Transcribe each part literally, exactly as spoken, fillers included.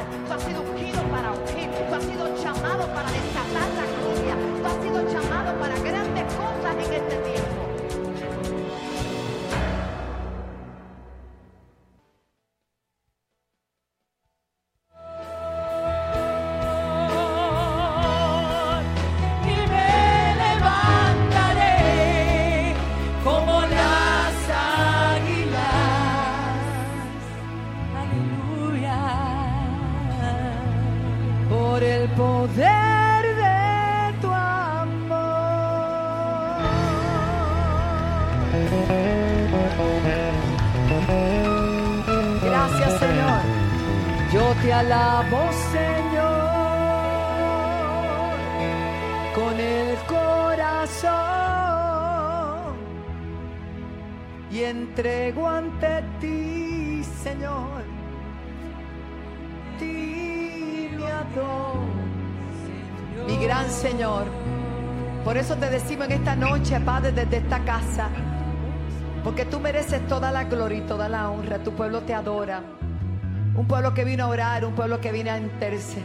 liberar, tú has sido ungido para ungir, tú has sido llamado para desatar la gloria, tú has sido llamado para grandes cosas en este tiempo. Poder de tu amor. Gracias, Señor. Yo te alabo, Señor, con el corazón y entrego ante ti, Señor, ti me adoro. Mi gran Señor, por eso te decimos en esta noche, Padre, desde esta casa, porque tú mereces toda la gloria y toda la honra. Tu pueblo te adora, un pueblo que vino a orar, un pueblo que vino a interceder.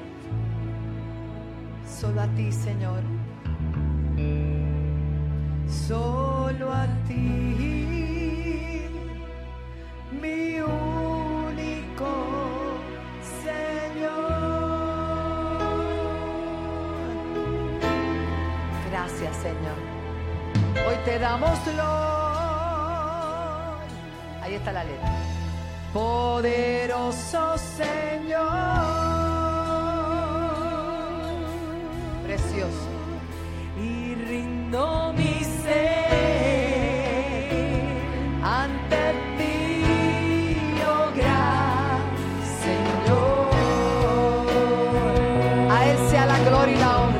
Solo a ti, Señor, solo a ti, mi único Señor. Gracias, Señor. Hoy te damos gloria. Ahí está la letra. Poderoso Señor. Precioso. Y rindo mi ser ante ti, oh gran Señor. A Él sea la gloria y la honra.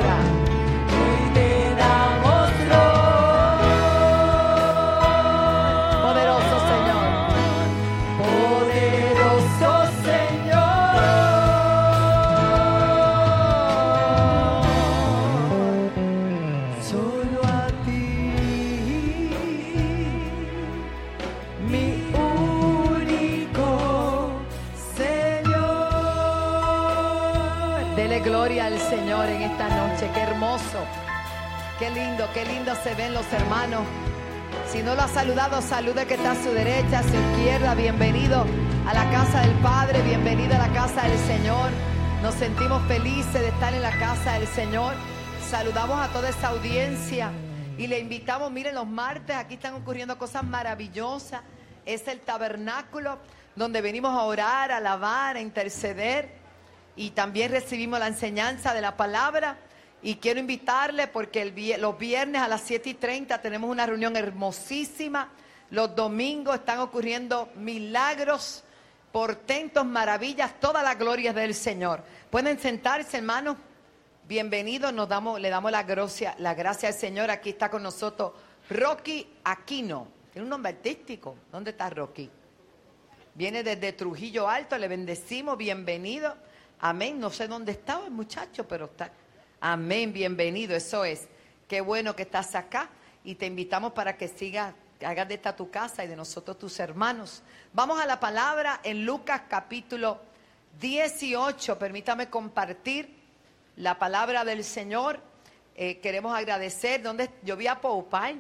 Gloria al Señor en esta noche. Qué hermoso, qué lindo, qué lindo se ven los hermanos. Si no lo ha saludado, salude que está a su derecha, a su izquierda. Bienvenido a la casa del Padre, bienvenido a la casa del Señor. Nos sentimos felices de estar en la casa del Señor. Saludamos a toda esa audiencia y le invitamos. Miren, los martes aquí están ocurriendo cosas maravillosas. Es el tabernáculo donde venimos a orar, a alabar, a interceder. Y también recibimos la enseñanza de la palabra. Y quiero invitarle porque el, los viernes a las siete y treinta tenemos una reunión hermosísima. Los domingos están ocurriendo milagros, portentos, maravillas. Toda la gloria es del Señor. Pueden sentarse, hermanos. Bienvenidos. Nos damos, le damos la gracia, la gracia al Señor. Aquí está con nosotros Rocky Aquino. Tiene un nombre artístico. ¿Dónde está Rocky? Viene desde Trujillo Alto. Le bendecimos. Bienvenido. Amén. No sé dónde estaba el muchacho, pero está. Amén. Bienvenido. Eso es. Qué bueno que estás acá. Y te invitamos para que sigas, hagas de esta tu casa y de nosotros tus hermanos. Vamos a la palabra en Lucas capítulo dieciocho. Permítame compartir la palabra del Señor. Eh, queremos agradecer. ¿Dónde? Yo vi a Popay.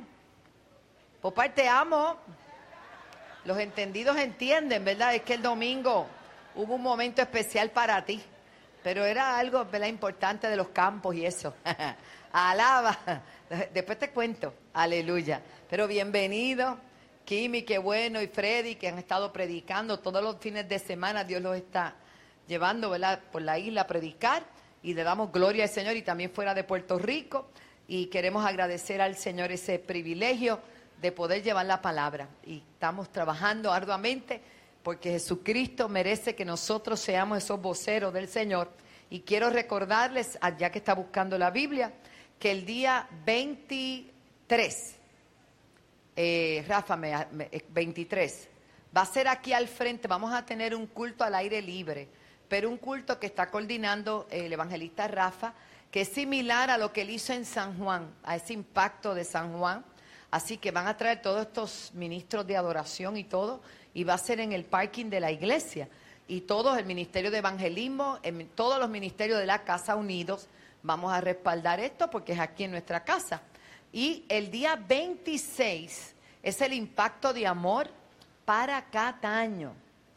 Popay, te amo. Los entendidos entienden, ¿verdad? Es que el domingo hubo un momento especial para ti, pero era algo, ¿verdad?, importante de los campos y eso. Alaba. Después te cuento. Aleluya. Pero bienvenido, Kimi, qué bueno, y Freddy, que han estado predicando todos los fines de semana. Dios los está llevando, ¿verdad?, por la isla a predicar y le damos gloria al Señor, y también fuera de Puerto Rico. Y queremos agradecer al Señor ese privilegio de poder llevar la palabra. Y estamos trabajando arduamente, porque Jesucristo merece que nosotros seamos esos voceros del Señor. Y quiero recordarles, ya que está buscando la Biblia, que el día veintitrés, eh, Rafa, me, me, veintitrés, va a ser aquí al frente. Vamos a tener un culto al aire libre, pero un culto que está coordinando el evangelista Rafa, que es similar a lo que él hizo en San Juan, a ese impacto de San Juan. Así que van a traer todos estos ministros de adoración y todo, y va a ser en el parking de la iglesia. y todos, el Ministerio de Evangelismo, en todos los ministerios de la Casa Unidos, vamos a respaldar esto porque es aquí en nuestra casa. Y el día veintiséis es el impacto de amor para Cataño.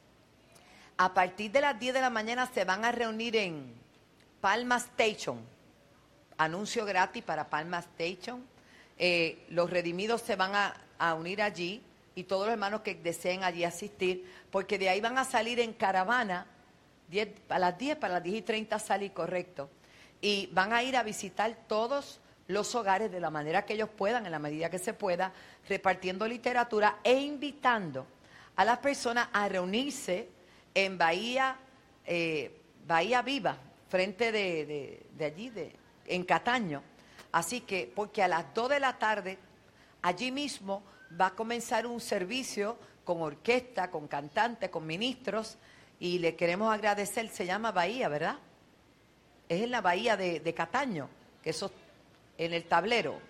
A partir de las diez de la mañana se van a reunir en Palma Station. Anuncio gratis para Palma Station. Eh, los redimidos se van a, a unir allí y todos los hermanos que deseen allí asistir, porque de ahí van a salir en caravana, diez, a las diez, para las diez y treinta salir, correcto. Y van a ir a visitar todos los hogares de la manera que ellos puedan, en la medida que se pueda, repartiendo literatura e invitando a las personas a reunirse en Bahía, eh, Bahía Viva, frente de, de, de allí, de, en Cataño. Así que, porque a las dos de la tarde, allí mismo va a comenzar un servicio con orquesta, con cantantes, con ministros, y le queremos agradecer, se llama Bahía, ¿verdad? Es en la Bahía de, de Cataño, que eso, en el tablero,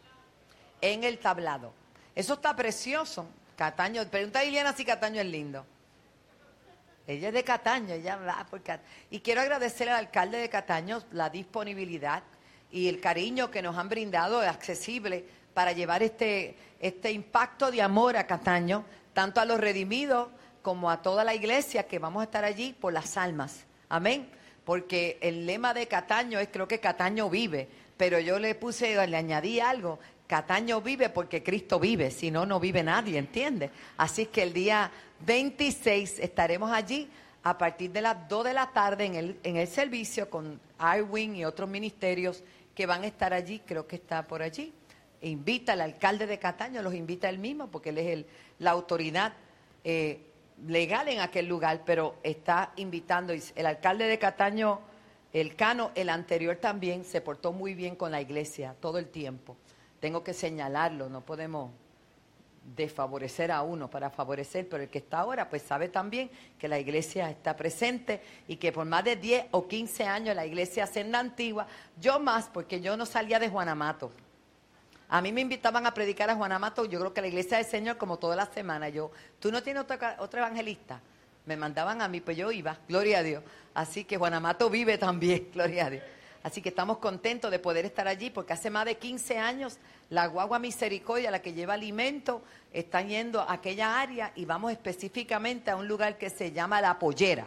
en el tablado. Eso está precioso, Cataño. Pregunta a Iliana si Cataño es lindo. Ella es de Cataño, ella va por Cataño. Y quiero agradecer al alcalde de Cataño la disponibilidad y el cariño que nos han brindado, accesible, para llevar este, este impacto de amor a Cataño, tanto a los redimidos como a toda la iglesia, que vamos a estar allí por las almas. Amén. Porque el lema de Cataño es, creo que Cataño vive, pero yo le puse, le añadí algo, Cataño vive porque Cristo vive, si no, no vive nadie, ¿entiendes? Así que el día veintiséis estaremos allí a partir de las dos de la tarde en el, en el servicio con Irwin y otros ministerios que van a estar allí, creo que está por allí. E invita al alcalde de Cataño, los invita él mismo porque él es el, la autoridad eh, legal en aquel lugar, pero está invitando. El alcalde de Cataño, el Cano, el anterior también, se portó muy bien con la iglesia todo el tiempo. Tengo que señalarlo, no podemos desfavorecer a uno para favorecer, pero el que está ahora pues sabe también que la iglesia está presente y que por más de diez o quince años la iglesia Senda Antigua, yo más porque yo no salía de Juanamato. A mí me invitaban a predicar a Juanamato, yo creo que la iglesia del Señor como toda la semana. Yo, ¿tú no tienes otro, otro evangelista? Me mandaban a mí, pues yo iba, gloria a Dios. Así que Juanamato vive también, gloria a Dios. Así que estamos contentos de poder estar allí porque hace más de quince años la Guagua Misericordia, la que lleva alimento, está yendo a aquella área y vamos específicamente a un lugar que se llama La Pollera.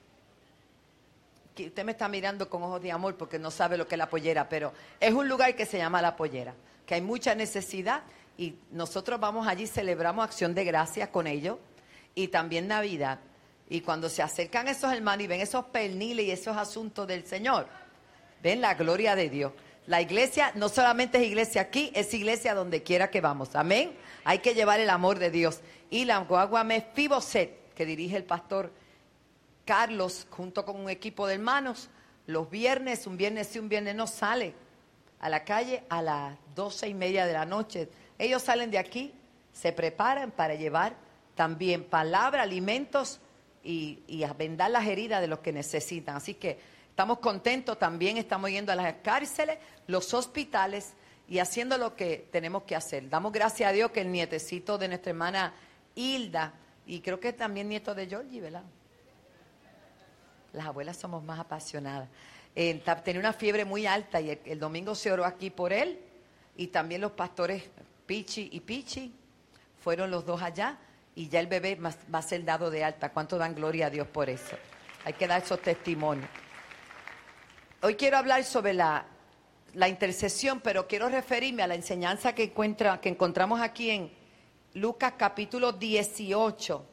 Que usted me está mirando con ojos de amor porque no sabe lo que es La Pollera, pero es un lugar que se llama La Pollera, que hay mucha necesidad y nosotros vamos allí, celebramos Acción de Gracias con ellos y también Navidad. Y cuando se acercan esos hermanos y ven esos perniles y esos asuntos del Señor, ven la gloria de Dios. La iglesia no solamente es iglesia aquí, es iglesia donde quiera que vamos. Amén. Hay que llevar el amor de Dios. Y la guagua Mefiboset, que dirige el pastor Carlos, junto con un equipo de hermanos, los viernes, un viernes sí, un viernes no, sale a la calle a las doce y media de la noche. Ellos salen de aquí, se preparan para llevar también palabra, alimentos y, y a vendar las heridas de los que necesitan. Así que estamos contentos, también estamos yendo a las cárceles, los hospitales y haciendo lo que tenemos que hacer. Damos gracias a Dios que el nietecito de nuestra hermana Hilda, y creo que también nieto de Georgie, ¿verdad? Las abuelas somos más apasionadas. Eh, tenía una fiebre muy alta y el, el domingo se oró aquí por él y también los pastores Pichi y Pichi fueron los dos allá y ya el bebé va, va a ser dado de alta. ¿Cuánto dan gloria a Dios por eso? Hay que dar esos testimonios. Hoy quiero hablar sobre la, la intercesión, pero quiero referirme a la enseñanza que, encuentra, que encontramos aquí en Lucas capítulo dieciocho.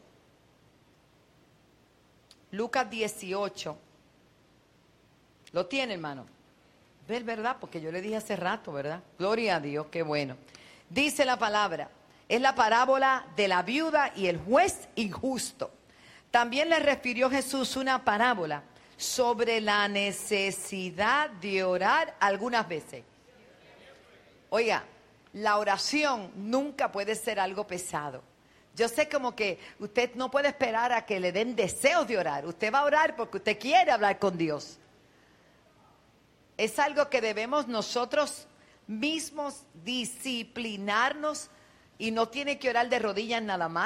Lucas dieciocho. ¿Lo tiene, hermano? ¿Ves, verdad? Porque yo le dije hace rato, ¿verdad? Gloria a Dios, qué bueno. Dice la palabra, es la parábola de la viuda y el juez injusto. También le refirió Jesús una parábola sobre la necesidad de orar algunas veces. Oiga, la oración nunca puede ser algo pesado. Yo sé como que usted no puede esperar a que le den deseos de orar. Usted va a orar porque usted quiere hablar con Dios. Es algo que debemos nosotros mismos disciplinarnos y no tiene que orar de rodillas nada más.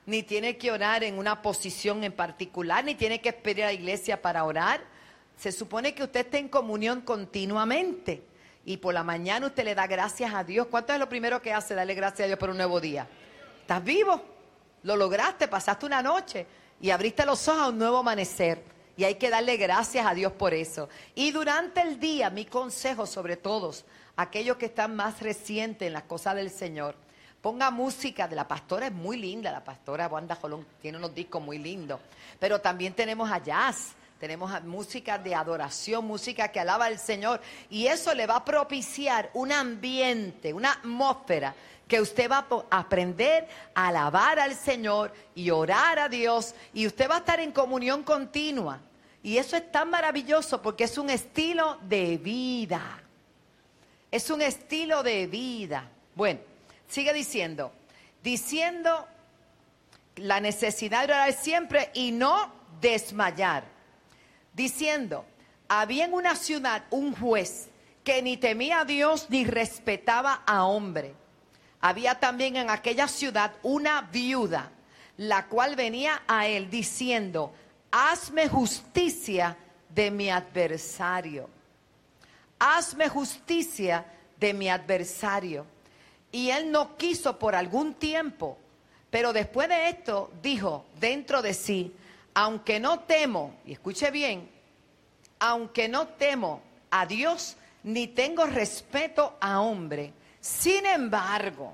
ni tiene que orar en una posición en particular, ni tiene que esperar a la iglesia para orar. Se supone que usted esté en comunión continuamente. Y por la mañana usted le da gracias a Dios. ¿Cuánto es lo primero que hace? Darle gracias a Dios por un nuevo día. ¿Estás vivo? Lo lograste, pasaste una noche y abriste los ojos a un nuevo amanecer. Y hay que darle gracias a Dios por eso. Y durante el día, mi consejo sobre todos, aquellos que están más recientes en las cosas del Señor, ponga música de la pastora, es muy linda, la pastora Wanda Jolón tiene unos discos muy lindos. Pero también tenemos a jazz, tenemos a música de adoración, música que alaba al Señor. Y eso le va a propiciar un ambiente, una atmósfera, que usted va a aprender a alabar al Señor y orar a Dios, y usted va a estar en comunión continua. Y eso es tan maravilloso porque es un estilo de vida. Es un estilo de vida. Bueno, sigue diciendo, diciendo la necesidad de orar siempre y no desmayar. Diciendo, había en una ciudad un juez que ni temía a Dios ni respetaba a hombre. Había también en aquella ciudad una viuda, la cual venía a él diciendo, hazme justicia de mi adversario. Hazme justicia de mi adversario. Y él no quiso por algún tiempo, pero después de esto dijo dentro de sí, aunque no temo, y escuche bien, aunque no temo a Dios, ni tengo respeto a hombre, sin embargo,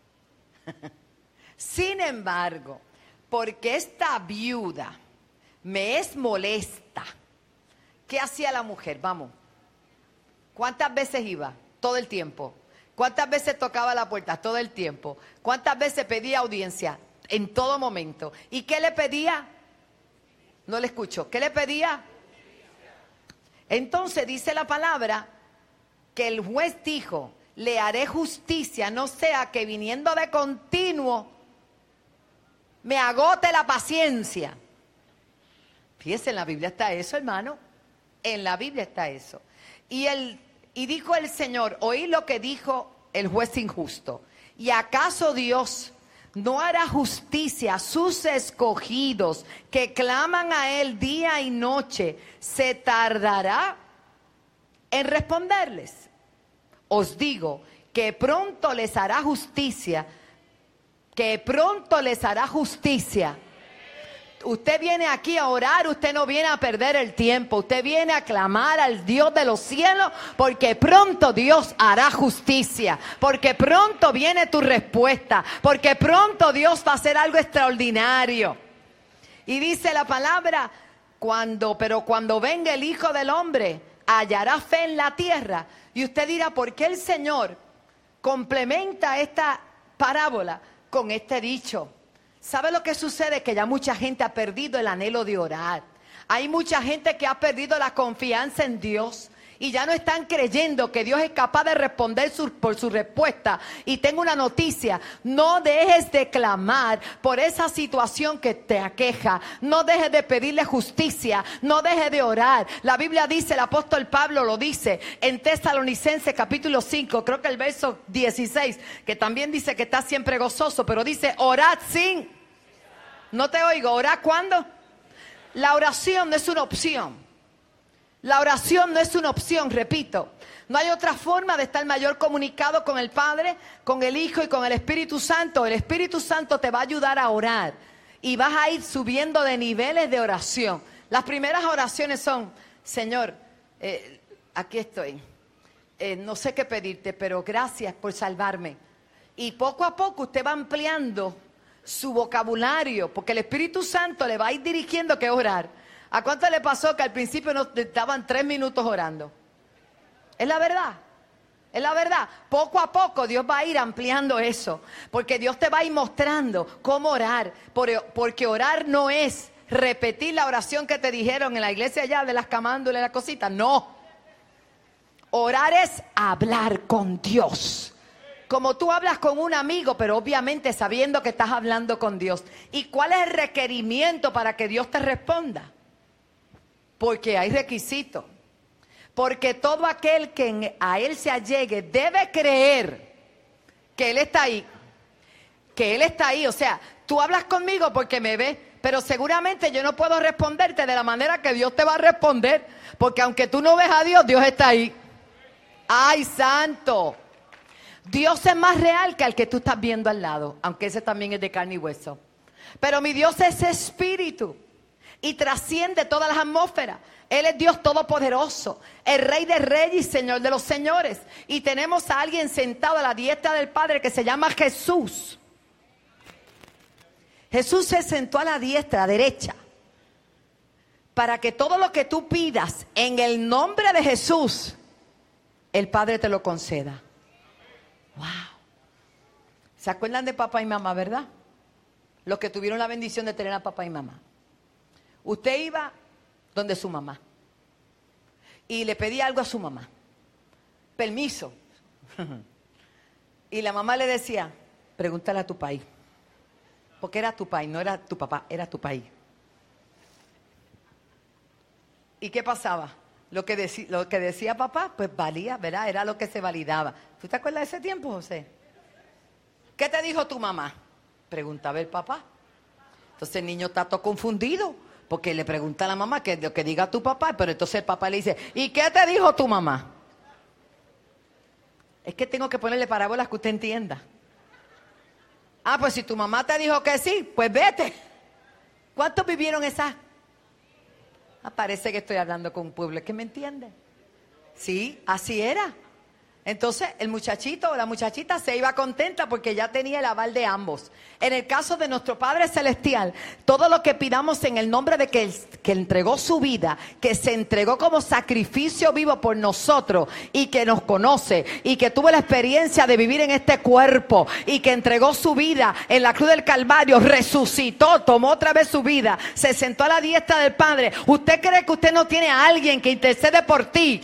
sin embargo, porque esta viuda me es molesta. ¿Qué hacía la mujer? Vamos. ¿Cuántas veces iba? Todo el tiempo. ¿Cuántas veces tocaba la puerta? Todo el tiempo. ¿Cuántas veces pedía audiencia? En todo momento. ¿Y qué le pedía? No le escucho. ¿Qué le pedía? Entonces dice la palabra que el juez dijo, le haré justicia, no sea que viniendo de continuo me agote la paciencia. Fíjese, en la Biblia está eso, hermano. En la Biblia está eso. Y, el, y dijo el Señor, oí lo que dijo el juez injusto. ¿Y acaso Dios no hará justicia a sus escogidos que claman a Él día y noche? ¿Se tardará en responderles? Os digo que pronto les hará justicia, que pronto les hará justicia. Usted viene aquí a orar, usted no viene a perder el tiempo, usted viene a clamar al Dios de los cielos, porque pronto Dios hará justicia, porque pronto viene tu respuesta, porque pronto Dios va a hacer algo extraordinario. Y dice la palabra, cuando, pero cuando venga el Hijo del Hombre, hallará fe en la tierra. Y usted dirá, ¿por qué el Señor complementa esta parábola con este dicho? ¿Sabe lo que sucede? Que ya mucha gente ha perdido el anhelo de orar. Hay mucha gente que ha perdido la confianza en Dios y ya no están creyendo que Dios es capaz de responder su, por su respuesta. Y tengo una noticia, no dejes de clamar por esa situación que te aqueja. No dejes de pedirle justicia, no dejes de orar. La Biblia dice, el apóstol Pablo lo dice en Tesalonicenses capítulo cinco, creo que el verso dieciséis, que también dice que está siempre gozoso, pero dice, orad sin... No te oigo, ¿orad cuándo? La oración no es una opción. La oración no es una opción, repito. No hay otra forma de estar mayor comunicado con el Padre, con el Hijo y con el Espíritu Santo. El Espíritu Santo te va a ayudar a orar y vas a ir subiendo de niveles de oración. Las primeras oraciones son, Señor, eh, aquí estoy. Eh, no sé qué pedirte, pero gracias por salvarme. Y poco a poco usted va ampliando su vocabulario, porque el Espíritu Santo le va a ir dirigiendo que orar. ¿A cuánto le pasó que al principio nos estaban tres minutos orando? Es la verdad, es la verdad. Poco a poco Dios va a ir ampliando eso, porque Dios te va a ir mostrando cómo orar, porque orar no es repetir la oración que te dijeron en la iglesia allá de las camándulas y las cositas, no. Orar es hablar con Dios. Como tú hablas con un amigo, pero obviamente sabiendo que estás hablando con Dios. ¿Y cuál es el requerimiento para que Dios te responda? Porque hay requisitos. Porque todo aquel que a Él se allegue debe creer que Él está ahí. Que Él está ahí. O sea, tú hablas conmigo porque me ves, pero seguramente yo no puedo responderte de la manera que Dios te va a responder, porque aunque tú no ves a Dios, Dios está ahí. ¡Ay, santo! Dios es más real que el que tú estás viendo al lado, aunque ese también es de carne y hueso. Pero mi Dios es espíritu y trasciende todas las atmósferas. Él es Dios todopoderoso, el Rey de reyes y Señor de los señores. Y tenemos a alguien sentado a la diestra del Padre que se llama Jesús. Jesús se sentó a la diestra, a la derecha, para que todo lo que tú pidas en el nombre de Jesús, el Padre te lo conceda. Wow. ¿Se acuerdan de papá y mamá, verdad? Los que tuvieron la bendición de tener a papá y mamá. Usted iba donde su mamá y le pedía algo a su mamá. Permiso. Y la mamá le decía, pregúntale a tu país. Porque era tu país, no era tu papá, era tu país. ¿Y qué pasaba? Lo que, deci- lo que decía papá, pues valía, ¿verdad? Era lo que se validaba. ¿Tú te acuerdas de ese tiempo, José? ¿Qué te dijo tu mamá? Preguntaba el papá. Entonces el niño está todo confundido, porque le pregunta a la mamá que lo que diga tu papá, pero entonces el papá le dice, ¿y qué te dijo tu mamá? Es que tengo que ponerle parábolas que usted entienda. Ah, pues si tu mamá te dijo que sí, pues vete. ¿Cuántos vivieron esa? Ah, parece que estoy hablando con un pueblo que me entiende. Sí, así era. Entonces el muchachito o la muchachita se iba contenta porque ya tenía el aval de ambos. En el caso de nuestro Padre Celestial, todo lo que pidamos en el nombre de que, que entregó su vida, que se entregó como sacrificio vivo por nosotros y que nos conoce y que tuvo la experiencia de vivir en este cuerpo y que entregó su vida en la cruz del Calvario, resucitó, tomó otra vez su vida, se sentó a la diestra del Padre. ¿Usted cree que usted no tiene a alguien que intercede por ti?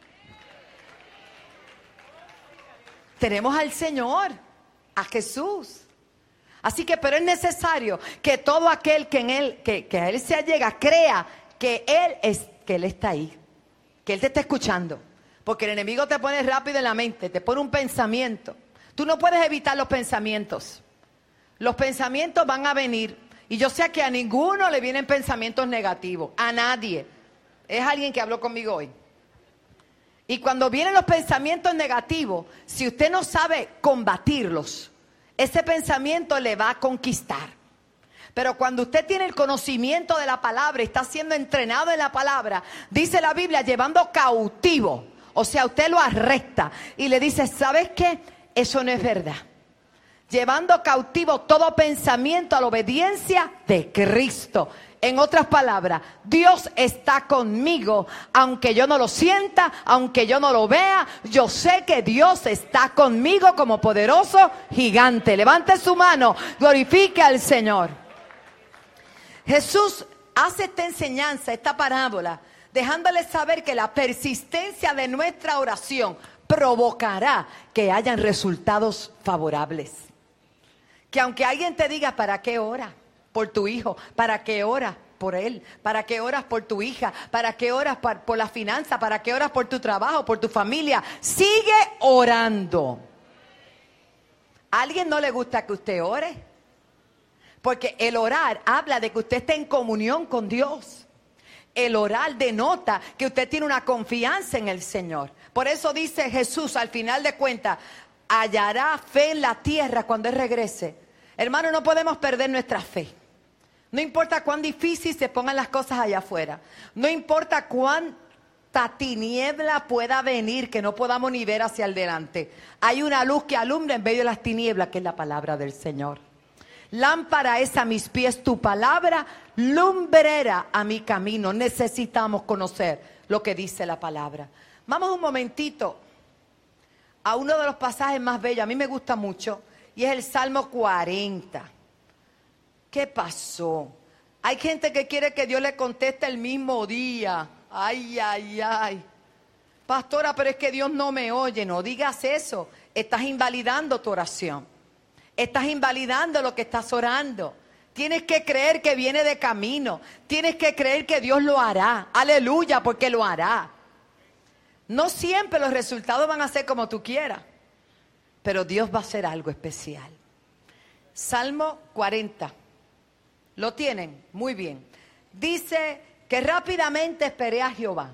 Tenemos al Señor, a Jesús. Así que, pero es necesario que todo aquel que en él, que, que a él se allega, crea que él es, que él está ahí, que él te está escuchando. Porque el enemigo te pone rápido en la mente, te pone un pensamiento. Tú no puedes evitar los pensamientos. Los pensamientos van a venir. Y yo sé que a ninguno le vienen pensamientos negativos, a nadie. Es alguien que habló conmigo hoy. Y cuando vienen los pensamientos negativos, si usted no sabe combatirlos, ese pensamiento le va a conquistar. Pero cuando usted tiene el conocimiento de la palabra y está siendo entrenado en la palabra, dice la Biblia, llevando cautivo. O sea, usted lo arresta y le dice, ¿sabes qué? Eso no es verdad. Llevando cautivo todo pensamiento a la obediencia de Cristo. En otras palabras, Dios está conmigo, aunque yo no lo sienta, aunque yo no lo vea, yo sé que Dios está conmigo como poderoso gigante. Levante su mano, glorifique al Señor. Jesús hace esta enseñanza, esta parábola, dejándoles saber que la persistencia de nuestra oración provocará que hayan resultados favorables. Que aunque alguien te diga, ¿para qué ora? Por tu hijo, ¿para qué oras por él? ¿Para qué oras por tu hija? ¿Para qué oras por, por la finanza? ¿Para qué oras por tu trabajo, por tu familia? Sigue orando. ¿A alguien no le gusta que usted ore? Porque el orar habla de que usted está en comunión con Dios. El orar denota que usted tiene una confianza en el Señor. Por eso dice Jesús, al final de cuentas, hallará fe en la tierra cuando Él regrese. Hermano, no podemos perder nuestra fe. No importa cuán difícil se pongan las cosas allá afuera. No importa cuánta tiniebla pueda venir que no podamos ni ver hacia adelante. Hay una luz que alumbra en medio de las tinieblas, que es la palabra del Señor. Lámpara es a mis pies tu palabra, lumbrera a mi camino. Necesitamos conocer lo que dice la palabra. Vamos un momentito a uno de los pasajes más bellos. A mí me gusta mucho. Y es el Salmo cuarenta. ¿Qué pasó? Hay gente que quiere que Dios le conteste el mismo día. Ay, ay, ay. Pastora, pero es que Dios no me oye. No digas eso. Estás invalidando tu oración. Estás invalidando lo que estás orando. Tienes que creer que viene de camino. Tienes que creer que Dios lo hará. Aleluya, porque lo hará. No siempre los resultados van a ser como tú quieras. Pero Dios va a hacer algo especial. Salmo cuarenta. ¿Lo tienen? Muy bien. Dice que rápidamente esperé a Jehová.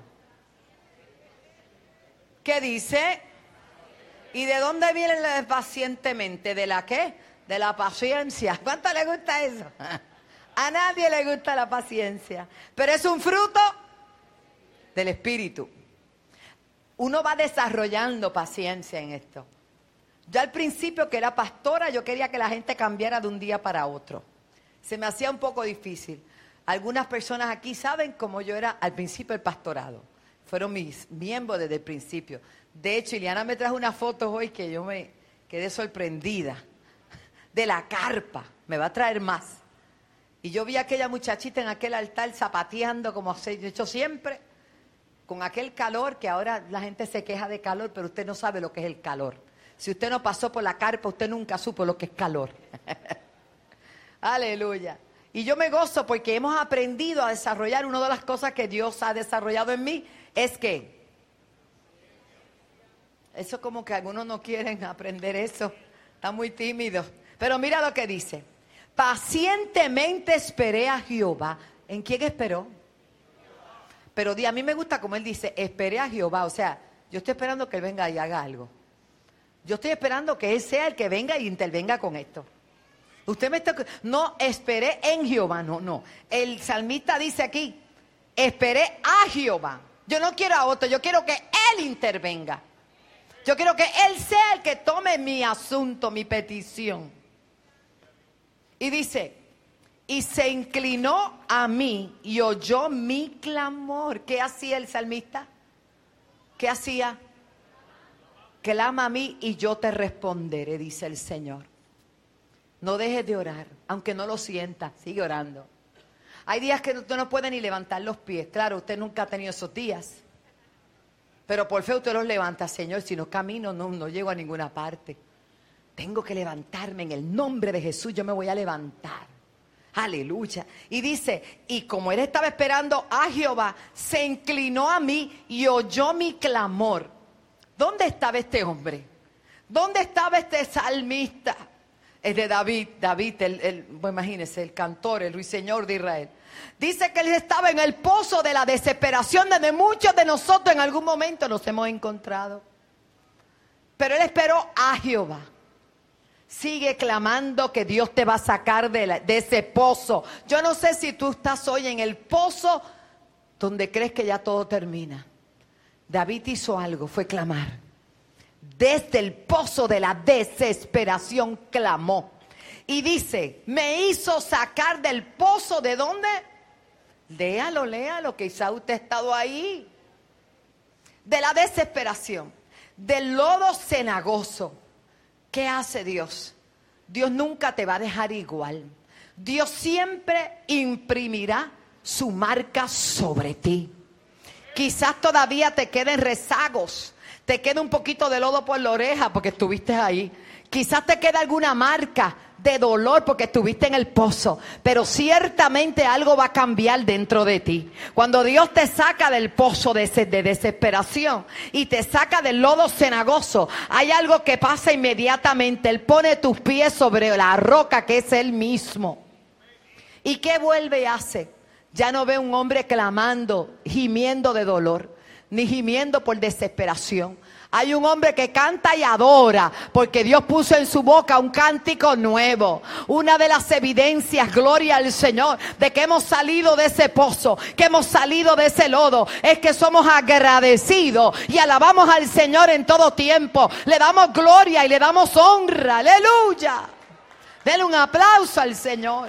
¿Qué dice? ¿Y de dónde viene el pacientemente? ¿De la qué? De la paciencia. ¿Cuánto le gusta eso? A nadie le gusta la paciencia. Pero es un fruto del Espíritu. Uno va desarrollando paciencia en esto. Yo al principio, que era pastora, yo quería que la gente cambiara de un día para otro. Se me hacía un poco difícil. Algunas personas aquí saben cómo yo era al principio del pastorado. Fueron mis miembros desde el principio. De hecho, Ileana me trajo unas fotos hoy que yo me quedé sorprendida. De la carpa. Me va a traer más. Y yo vi a aquella muchachita en aquel altar zapateando como he hecho siempre. Con aquel calor, que ahora la gente se queja de calor, pero usted no sabe lo que es el calor. Si usted no pasó por la carpa, usted nunca supo lo que es calor. Aleluya. Y yo me gozo porque hemos aprendido a desarrollar. Una de las cosas que Dios ha desarrollado en mí es que eso como que algunos no quieren aprender eso. Están muy tímidos. Pero mira lo que dice. Pacientemente esperé a Jehová. ¿En quién esperó? Pero a mí me gusta como él dice, esperé a Jehová. O sea, yo estoy esperando que él venga y haga algo. Yo estoy esperando que él sea el que venga y intervenga con esto. Usted me está... No, esperé en Jehová, no, no. El salmista dice aquí, esperé a Jehová. Yo no quiero a otro, yo quiero que él intervenga. Yo quiero que él sea el que tome mi asunto, mi petición. Y dice, y se inclinó a mí y oyó mi clamor. ¿Qué hacía el salmista? ¿Qué hacía? Clama a mí y yo te responderé, dice el Señor. No dejes de orar, aunque no lo sientas, sigue orando. Hay días que usted no puede ni levantar los pies. Claro, usted nunca ha tenido esos días. Pero por fe usted los levanta, Señor. Si no camino, no, no llego a ninguna parte. Tengo que levantarme en el nombre de Jesús. Yo me voy a levantar. Aleluya. Y dice, y como él estaba esperando a Jehová, se inclinó a mí y oyó mi clamor. ¿Dónde estaba este hombre? ¿Dónde estaba este salmista? Es de David, David, el, el, bueno, imagínense, el cantor, el ruiseñor de Israel. Dice que él estaba en el pozo de la desesperación donde muchos de nosotros en algún momento nos hemos encontrado. Pero él esperó a Jehová. Sigue clamando que Dios te va a sacar de, la, de ese pozo. Yo no sé si tú estás hoy en el pozo donde crees que ya todo termina. David hizo algo, fue clamar. Desde el pozo de la desesperación clamó. Y dice, me hizo sacar del pozo, ¿de dónde? Léalo, léalo, que quizá usted ha estado ahí. De la desesperación, del lodo cenagoso. ¿Qué hace Dios? Dios nunca te va a dejar igual. Dios siempre imprimirá su marca sobre ti. Quizás todavía te queden rezagos. Te queda un poquito de lodo por la oreja porque estuviste ahí. Quizás te queda alguna marca de dolor porque estuviste en el pozo. Pero ciertamente algo va a cambiar dentro de ti. Cuando Dios te saca del pozo de, de desesperación y te saca del lodo cenagoso, hay algo que pasa inmediatamente. Él pone tus pies sobre la roca que es Él mismo. ¿Y qué vuelve y hace? Ya no ve un hombre clamando, gimiendo de dolor, ni gimiendo por desesperación. Hay un hombre que canta y adora porque Dios puso en su boca un cántico nuevo. Una de las evidencias, gloria al Señor, de que hemos salido de ese pozo, que hemos salido de ese lodo, es que somos agradecidos y alabamos al Señor en todo tiempo. Le damos gloria y le damos honra. Aleluya. Denle un aplauso al Señor.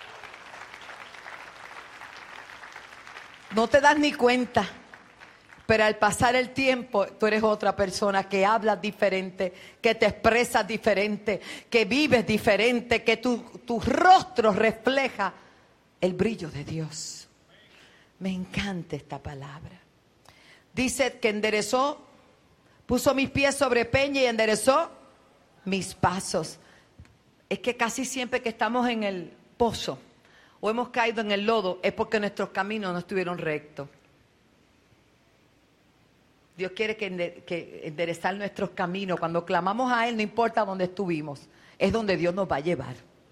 No te das ni cuenta. Pero al pasar el tiempo, tú eres otra persona que hablas diferente, que te expresas diferente, que vives diferente, que tu, tu rostro refleja el brillo de Dios. Me encanta esta palabra. Dice que enderezó, puso mis pies sobre peña y enderezó mis pasos. Es que casi siempre que estamos en el pozo o hemos caído en el lodo es porque nuestros caminos no estuvieron rectos. Dios quiere que, que enderezar nuestros caminos. Cuando clamamos a Él, no importa dónde estuvimos, es donde Dios nos va a llevar.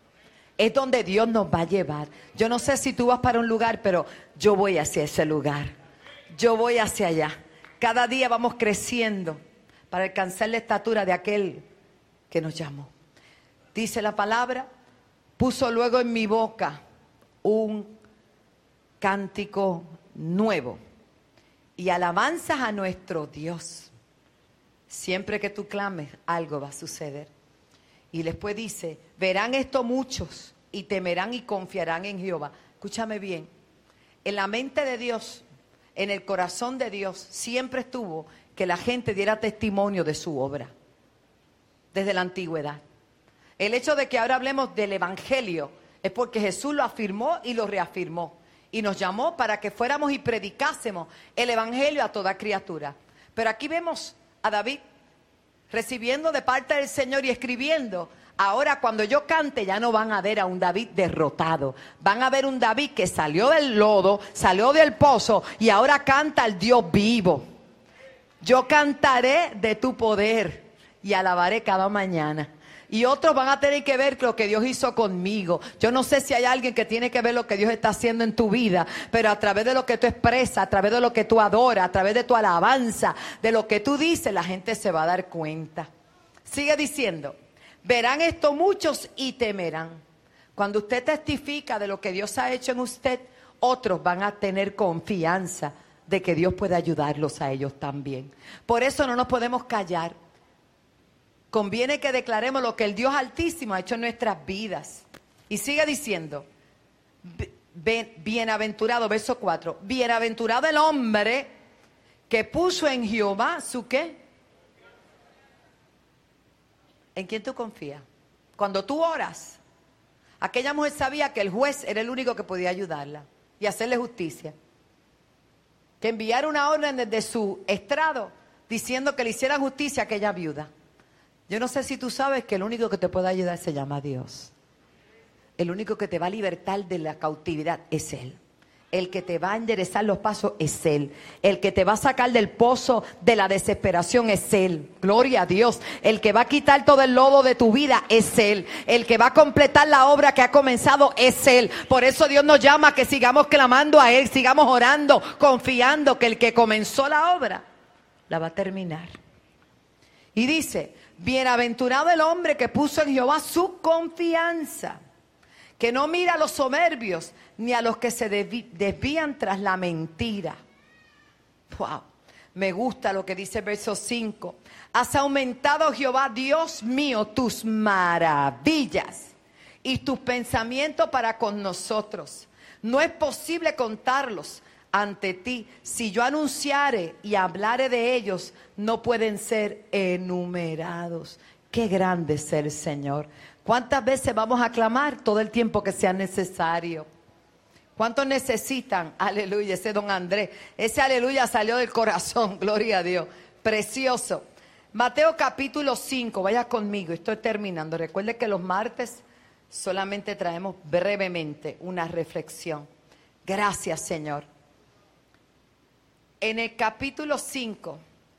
Es donde Dios nos va a llevar. Yo no sé si tú vas para un lugar, pero yo voy hacia ese lugar. Yo voy hacia allá. Cada día vamos creciendo para alcanzar la estatura de aquel que nos llamó. Dice la palabra, puso luego en mi boca un cántico nuevo y alabanzas a nuestro Dios. Siempre que tú clames, algo va a suceder. Y después dice, verán esto muchos y temerán y confiarán en Jehová. Escúchame bien, en la mente de Dios, en el corazón de Dios, siempre estuvo que la gente diera testimonio de su obra, desde la antigüedad. El hecho de que ahora hablemos del Evangelio es porque Jesús lo afirmó y lo reafirmó. Y nos llamó para que fuéramos y predicásemos el Evangelio a toda criatura. Pero aquí vemos a David recibiendo de parte del Señor y escribiendo. Ahora cuando yo cante ya no van a ver a un David derrotado. Van a ver un David que salió del lodo, salió del pozo y ahora canta al Dios vivo. Yo cantaré de tu poder y alabaré cada mañana. Y otros van a tener que ver lo que Dios hizo conmigo. Yo no sé si hay alguien que tiene que ver lo que Dios está haciendo en tu vida, pero a través de lo que tú expresas, a través de lo que tú adoras, a través de tu alabanza, de lo que tú dices, la gente se va a dar cuenta. Sigue diciendo, verán esto muchos y temerán. Cuando usted testifica de lo que Dios ha hecho en usted, otros van a tener confianza de que Dios puede ayudarlos a ellos también. Por eso no nos podemos callar. Conviene que declaremos lo que el Dios Altísimo ha hecho en nuestras vidas. Y sigue diciendo, bienaventurado, verso cuatro, bienaventurado el hombre que puso en Jehová su ¿qué? ¿En quién tú confías? Cuando tú oras, aquella mujer sabía que el juez era el único que podía ayudarla y hacerle justicia. Que enviara una orden desde su estrado diciendo que le hicieran justicia a aquella viuda. Yo no sé si tú sabes que el único que te puede ayudar se llama Dios. El único que te va a libertar de la cautividad es Él. El que te va a enderezar los pasos es Él. El que te va a sacar del pozo de la desesperación es Él. Gloria a Dios. El que va a quitar todo el lodo de tu vida es Él. El que va a completar la obra que ha comenzado es Él. Por eso Dios nos llama a que sigamos clamando a Él, sigamos orando, confiando que el que comenzó la obra la va a terminar. Y dice, bienaventurado el hombre que puso en Jehová su confianza, que no mira a los soberbios ni a los que se desvían tras la mentira. Wow, me gusta lo que dice el verso cinco. Has aumentado, Jehová, Dios mío, tus maravillas y tus pensamientos para con nosotros. No es posible contarlos ante ti. Si yo anunciare y hablare de ellos, no pueden ser enumerados. Qué grande es el Señor. ¿Cuántas veces vamos a clamar? Todo el tiempo que sea necesario. ¿Cuántos necesitan? Aleluya, ese don Andrés. Ese aleluya salió del corazón, gloria a Dios. Precioso. Mateo capítulo cinco, vaya conmigo, estoy terminando. Recuerde que los martes solamente traemos brevemente una reflexión. Gracias, Señor. En el capítulo cinco,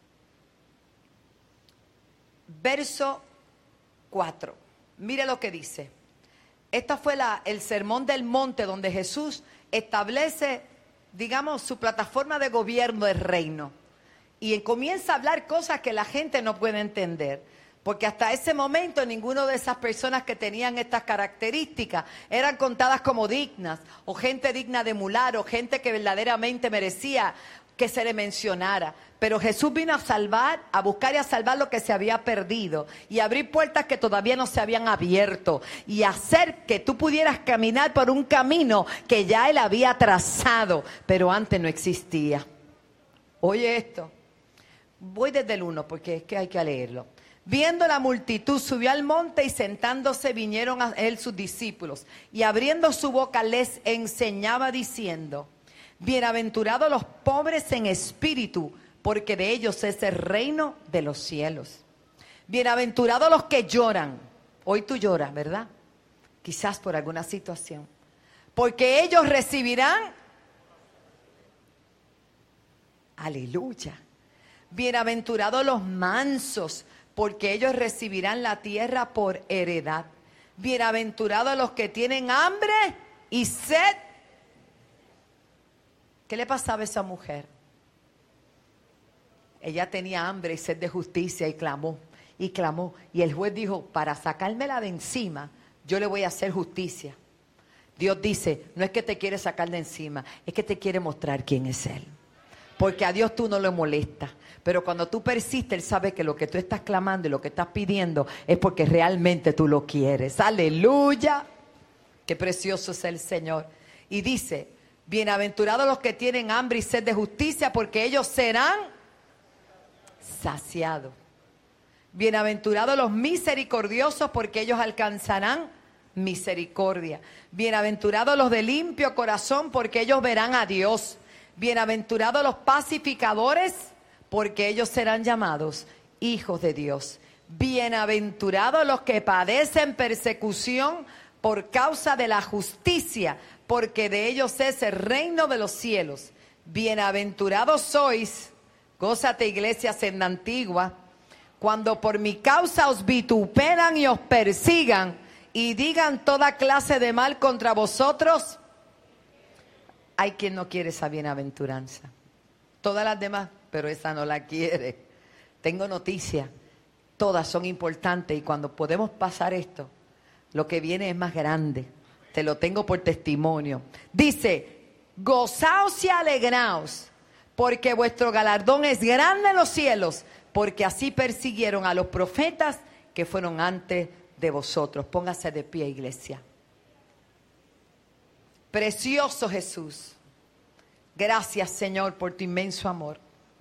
verso cuatro, mire lo que dice. Esta fue la, el sermón del monte donde Jesús establece, digamos, su plataforma de gobierno del reino. Y comienza a hablar cosas que la gente no puede entender. Porque hasta ese momento ninguna de esas personas que tenían estas características eran contadas como dignas, o gente digna de emular, o gente que verdaderamente merecía que se le mencionara. Pero Jesús vino a salvar, a buscar y a salvar lo que se había perdido, y abrir puertas que todavía no se habían abierto, y hacer que tú pudieras caminar por un camino que ya Él había trazado, pero antes no existía. Oye esto, voy desde el uno porque es que hay que leerlo. Viendo la multitud, subió al monte y sentándose vinieron a él sus discípulos, y abriendo su boca les enseñaba diciendo: bienaventurados los pobres en espíritu, porque de ellos es el reino de los cielos. Bienaventurados los que lloran. Hoy tú lloras, ¿verdad? Quizás por alguna situación. Porque ellos recibirán. Aleluya. Bienaventurados los mansos, porque ellos recibirán la tierra por heredad. Bienaventurados los que tienen hambre y sed. ¿Qué le pasaba a esa mujer? Ella tenía hambre y sed de justicia y clamó, y clamó. Y el juez dijo, para sacármela de encima, yo le voy a hacer justicia. Dios dice, no es que te quiere sacar de encima, es que te quiere mostrar quién es Él. Porque a Dios tú no le molestas. Pero cuando tú persistes, Él sabe que lo que tú estás clamando y lo que estás pidiendo es porque realmente tú lo quieres. ¡Aleluya! ¡Qué precioso es el Señor! Y dice, bienaventurados los que tienen hambre y sed de justicia, porque ellos serán saciados. Bienaventurados los misericordiosos, porque ellos alcanzarán misericordia. Bienaventurados los de limpio corazón, porque ellos verán a Dios. Bienaventurados los pacificadores, porque ellos serán llamados hijos de Dios. Bienaventurados los que padecen persecución por causa de la justicia, porque de ellos es el reino de los cielos. Bienaventurados sois, gózate iglesia senda antigua, cuando por mi causa os vituperan y os persigan y digan toda clase de mal contra vosotros. Hay quien no quiere esa bienaventuranza. Todas las demás, pero esa no la quiere. Tengo noticia, todas son importantes y cuando podemos pasar esto, lo que viene es más grande. Te lo tengo por testimonio. Dice, gozaos y alegraos, porque vuestro galardón es grande en los cielos, porque así persiguieron a los profetas que fueron antes de vosotros. Póngase de pie, iglesia. Precioso Jesús. Gracias, Señor, por tu inmenso amor.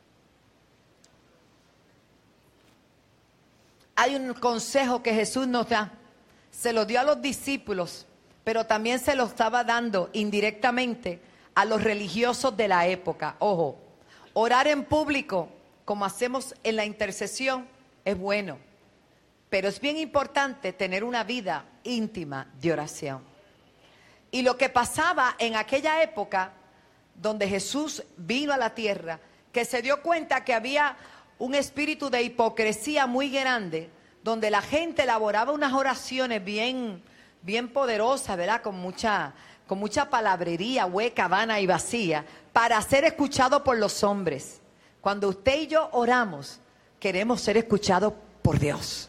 Hay un consejo que Jesús nos da. Se lo dio a los discípulos, pero también se lo estaba dando indirectamente a los religiosos de la época. Ojo, orar en público, como hacemos en la intercesión, es bueno. Pero es bien importante tener una vida íntima de oración. Y lo que pasaba en aquella época, donde Jesús vino a la tierra, que se dio cuenta que había un espíritu de hipocresía muy grande, donde la gente elaboraba unas oraciones bien, bien poderosas, ¿verdad? Con mucha, con mucha palabrería, hueca, vana y vacía, para ser escuchado por los hombres. Cuando usted y yo oramos, queremos ser escuchados por Dios.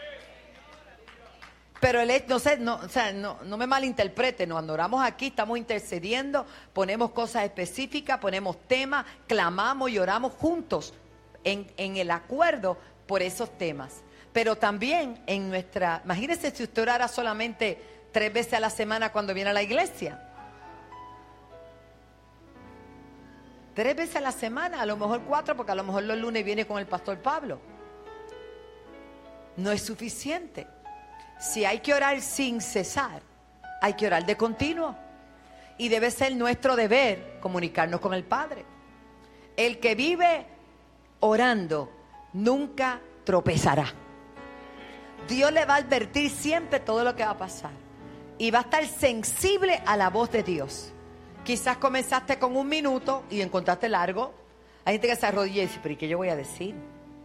Pero el, no, sé, no, o sea, no, no me malinterpreten, cuando oramos aquí estamos intercediendo, ponemos cosas específicas, ponemos temas, clamamos y oramos juntos en, en el acuerdo por esos temas. Pero también en nuestra, imagínese si usted orara solamente tres veces a la semana cuando viene a la iglesia. Tres veces a la semana, a lo mejor cuatro, porque a lo mejor los lunes viene con el pastor Pablo. No es suficiente. Si hay que orar sin cesar, hay que orar de continuo. Y debe ser nuestro deber comunicarnos con el Padre. El que vive orando nunca tropezará. Dios le va a advertir siempre todo lo que va a pasar. Y va a estar sensible a la voz de Dios. Quizás comenzaste con un minuto y encontraste largo. Hay gente que se arrodilla y dice, pero ¿y qué yo voy a decir?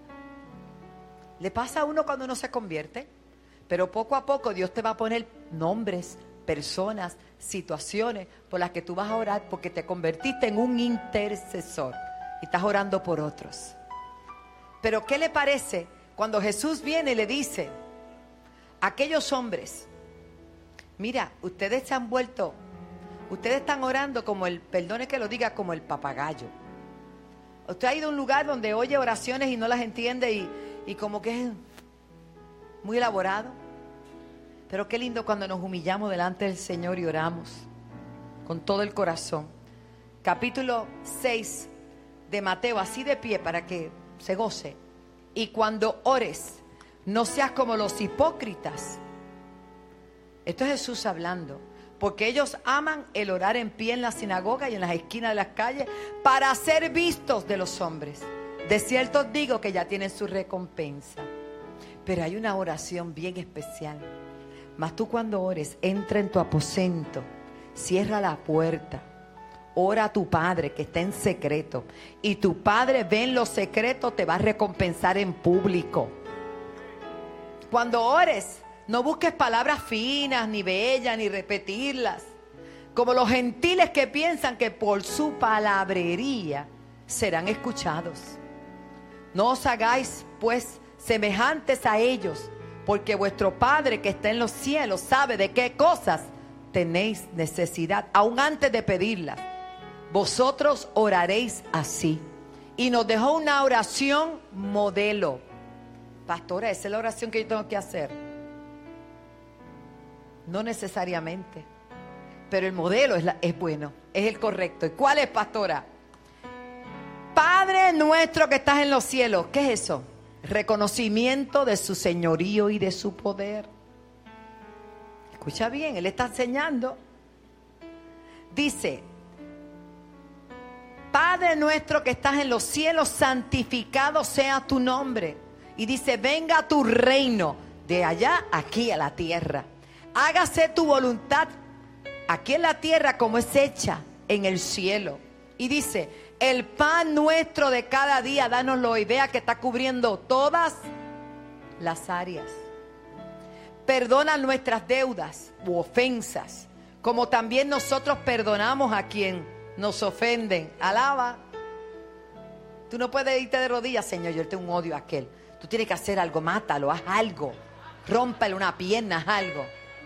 Le pasa a uno cuando uno se convierte. Pero poco a poco Dios te va a poner nombres, personas, situaciones por las que tú vas a orar porque te convertiste en un intercesor y estás orando por otros. Pero ¿qué le parece cuando Jesús viene y le dice a aquellos hombres, mira, ustedes se han vuelto, ustedes están orando como el, perdone que lo diga, como el papagayo. Usted ha ido a un lugar donde oye oraciones y no las entiende y, y como que es muy elaborado. Pero qué lindo cuando nos humillamos delante del Señor y oramos con todo el corazón. Capítulo seis de Mateo, así de pie para que se goce. Y cuando ores, no seas como los hipócritas. Esto es Jesús hablando. Porque ellos aman el orar en pie en la sinagoga y en las esquinas de las calles para ser vistos de los hombres. De cierto os digo que ya tienen su recompensa. Pero hay una oración bien especial. Mas tú cuando ores, entra en tu aposento, cierra la puerta, ora a tu Padre que está en secreto. Y tu Padre ve en lo secreto, te va a recompensar en público. Cuando ores, No busques palabras finas, ni bellas, ni repetirlas, como los gentiles que piensan que por su palabrería serán escuchados. No os hagáis pues semejantes a ellos, porque vuestro Padre que está en los cielos sabe de qué cosas tenéis necesidad, aún antes de pedirlas. Vosotros oraréis así. Y nos dejó una oración modelo. Pastora, esa es la oración que yo tengo que hacer. No necesariamente, pero el modelo es, la, es bueno, es el correcto. ¿Y cuál es, pastora? Padre nuestro que estás en los cielos. ¿Qué es eso? Reconocimiento de su señorío y de su poder. Escucha bien, él está enseñando. Dice: Padre nuestro que estás en los cielos, santificado sea tu nombre. Y dice: venga tu reino de allá aquí a la tierra. Hágase tu voluntad aquí en la tierra como es hecha en el cielo. Y dice: el pan nuestro de cada día, dánoslo hoy. Vea que está cubriendo todas las áreas. Perdona nuestras deudas u ofensas, como también nosotros perdonamos a quien nos ofenden. Alaba. Tú no puedes irte de rodillas: Señor, yo tengo un odio a aquel. Tú tienes que hacer algo, mátalo, haz algo, rómpale una pierna, haz algo.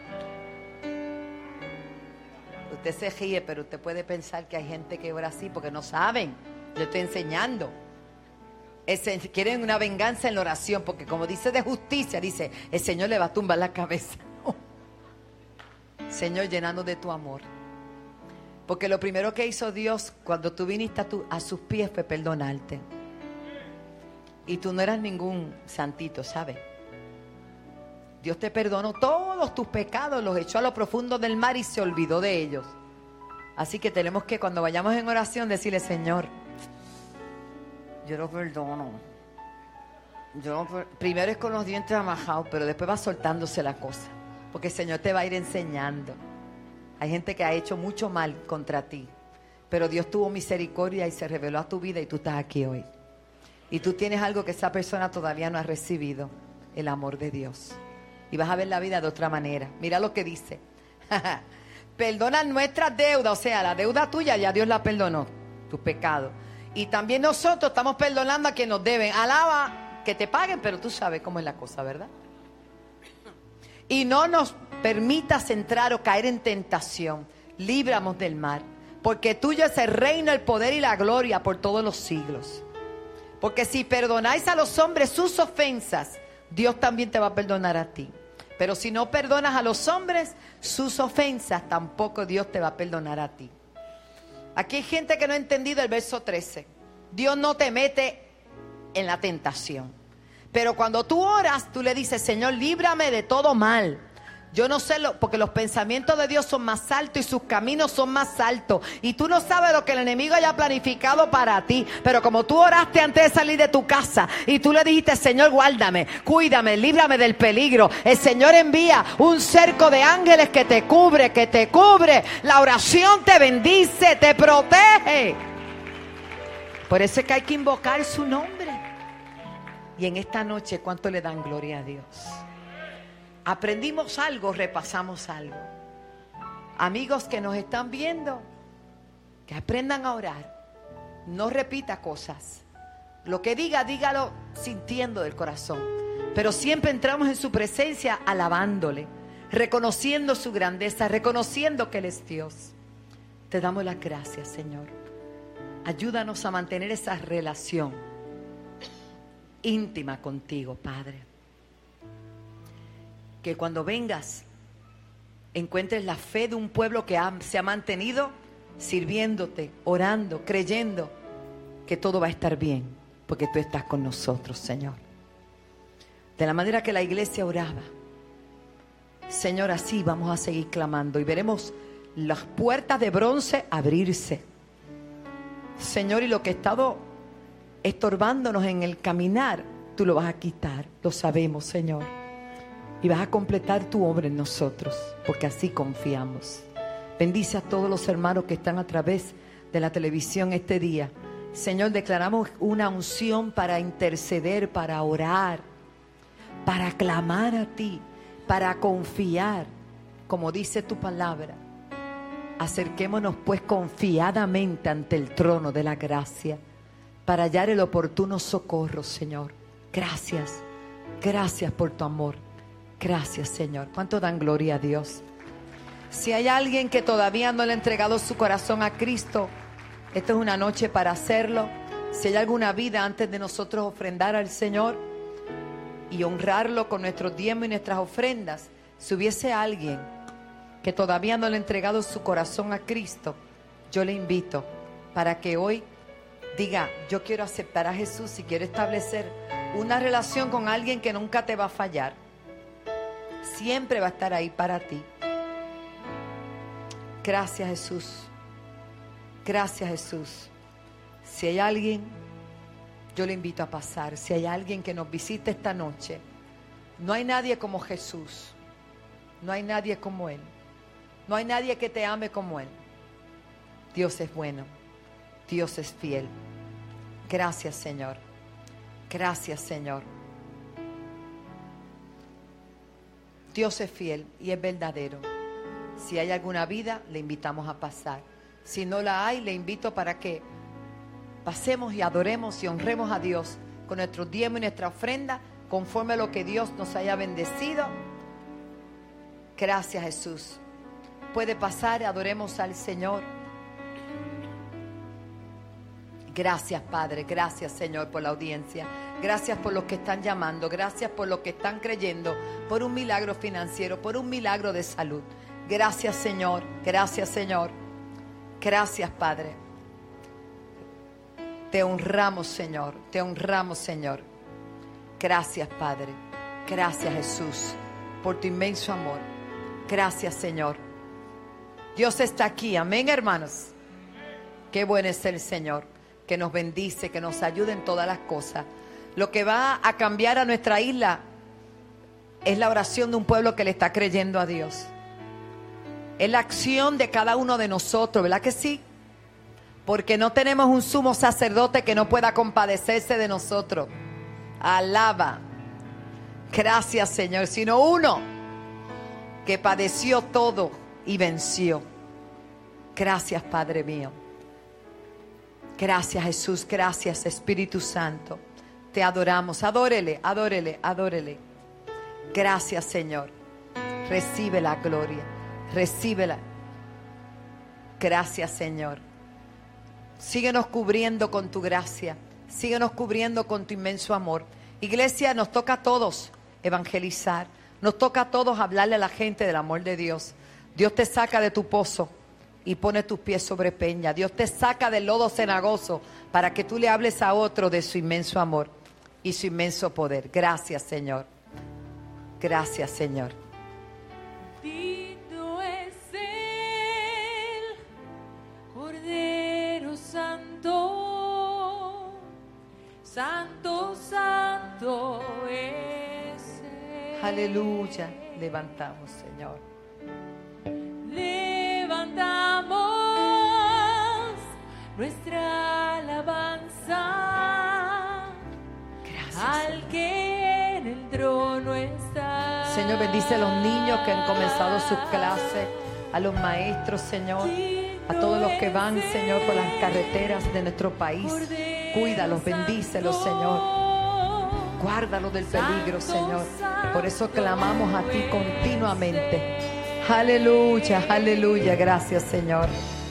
Usted se ríe, pero usted puede pensar que hay gente que ora así porque no saben. Yo estoy enseñando. Ese, quieren una venganza en la oración, porque como dice de justicia, dice: el Señor le va a tumbar la cabeza. Oh. Señor, llenando de tu amor. Porque lo primero que hizo Dios cuando tú viniste a, tu, a sus pies fue perdonarte. Y tú no eras ningún santito, ¿sabes? Dios te perdonó todos tus pecados, los echó a lo profundo del mar y se olvidó de ellos. Así que tenemos que, cuando vayamos en oración, decirle: Señor, yo lo perdono. Yo no, primero es con los dientes amajados, pero después va soltándose la cosa. Porque el Señor te va a ir enseñando. Hay gente que ha hecho mucho mal contra ti, pero Dios tuvo misericordia y se reveló a tu vida y tú estás aquí hoy. Y tú tienes algo que esa persona todavía no ha recibido: el amor de Dios. Y vas a ver la vida de otra manera. Mira lo que dice: perdona nuestras deudas, o sea, la deuda tuya ya Dios la perdonó, tus pecados. Y también nosotros estamos perdonando a quien nos deben. Alaba, que te paguen, pero tú sabes cómo es la cosa, ¿verdad? Y no nos permitas entrar o caer en tentación. Líbranos del mal, porque tuyo es el reino, el poder y la gloria por todos los siglos. Porque si perdonáis a los hombres sus ofensas, Dios también te va a perdonar a ti. Pero si no perdonas a los hombres sus ofensas, tampoco Dios te va a perdonar a ti. Aquí hay gente que no ha entendido el verso trece. Dios no te mete en la tentación. Pero cuando tú oras, tú le dices: Señor, líbrame de todo mal. Yo no sé, lo, porque los pensamientos de Dios son más altos y sus caminos son más altos. Y tú no sabes lo que el enemigo haya planificado para ti. Pero como tú oraste antes de salir de tu casa y tú le dijiste: Señor, guárdame, cuídame, líbrame del peligro. El Señor envía un cerco de ángeles que te cubre, que te cubre. La oración te bendice, te protege. Por eso es que hay que invocar su nombre. Y en esta noche, ¿cuánto le dan gloria a Dios? Aprendimos algo, repasamos algo. Amigos que nos están viendo, que aprendan a orar. No repita cosas. Lo que diga, dígalo sintiendo del corazón. Pero siempre entramos en su presencia alabándole, reconociendo su grandeza, reconociendo que Él es Dios. Te damos las gracias, Señor. Ayúdanos a mantener esa relación íntima contigo, Padre. Que cuando vengas encuentres la fe de un pueblo que ha, se ha mantenido sirviéndote, orando, creyendo que todo va a estar bien, porque tú estás con nosotros, Señor. De la manera que la iglesia oraba, Señor, así vamos a seguir clamando y veremos las puertas de bronce abrirse, Señor, y lo que ha estado estorbándonos en el caminar, tú lo vas a quitar, lo sabemos, Señor. Y vas a completar tu obra en nosotros, porque así confiamos. Bendice a todos los hermanos que están a través de la televisión este día. Señor, declaramos una unción para interceder, para orar, para clamar a ti, para confiar, como dice tu palabra. Acerquémonos pues confiadamente ante el trono de la gracia para hallar el oportuno socorro, Señor. Gracias, gracias por tu amor. Gracias, Señor. ¿Cuánto dan gloria a Dios? Si hay alguien que todavía no le ha entregado su corazón a Cristo, esta es una noche para hacerlo. Si hay alguna vida antes de nosotros ofrendar al Señor y honrarlo con nuestros diezmos y nuestras ofrendas, si hubiese alguien que todavía no le ha entregado su corazón a Cristo, yo le invito para que hoy diga: yo quiero aceptar a Jesús y quiero establecer una relación con alguien que nunca te va a fallar. Siempre va a estar ahí para ti. Gracias, Jesús. Gracias, Jesús. Si hay alguien, yo le invito a pasar. Si hay alguien que nos visite esta noche, no hay nadie como Jesús. No hay nadie como Él. No hay nadie que te ame como Él. Dios es bueno. Dios es fiel. Gracias, Señor. Gracias, Señor. Dios es fiel y es verdadero. Si hay alguna vida, le invitamos a pasar. Si no la hay, le invito para que pasemos y adoremos y honremos a Dios con nuestro diezmo y nuestra ofrenda, conforme a lo que Dios nos haya bendecido. Gracias, Jesús. Puede pasar, adoremos al Señor. Gracias, Padre. Gracias, Señor, por la audiencia. Gracias por los que están llamando. Gracias por los que están creyendo, por un milagro financiero, por un milagro de salud. Gracias, Señor. Gracias, Señor. Gracias, Padre. Te honramos, Señor. Te honramos, Señor. Gracias, Padre. Gracias, Jesús, por tu inmenso amor. Gracias, Señor. Dios está aquí. Amén, hermanos. Qué bueno es el Señor, que nos bendice, que nos ayude en todas las cosas. Lo que va a cambiar a nuestra isla es la oración de un pueblo que le está creyendo a Dios. Es la acción de cada uno de nosotros, ¿verdad que sí? Porque no tenemos un sumo sacerdote que no pueda compadecerse de nosotros. Alaba. Gracias, Señor. Sino uno que padeció todo y venció. Gracias, Padre mío. Gracias, Jesús. Gracias, Espíritu Santo. Te adoramos. Adórele, adórele, adórele. Gracias, Señor. Recibe la gloria. Recíbela. Gracias, Señor. Síguenos cubriendo con tu gracia. Síguenos cubriendo con tu inmenso amor. Iglesia, nos toca a todos evangelizar. Nos toca a todos hablarle a la gente del amor de Dios. Dios te saca de tu pozo y pone tus pies sobre peña. Dios te saca del lodo cenagoso para que tú le hables a otro de su inmenso amor y su inmenso poder. Gracias, Señor. Gracias, Señor. Bendito es el Cordero Santo, Santo, Santo es Él. Aleluya. Levantamos, Señor. Levantamos nuestra alabanza. Gracias, al Señor. que en el trono está. Señor, bendice a los niños que han comenzado sus clases, a los maestros, Señor, a todos los que van, Señor, por las carreteras de nuestro país. Cuídalos, bendícelos, Señor. Guárdalos del peligro, Señor. Por eso clamamos a ti continuamente. Aleluya, aleluya. Gracias, Señor.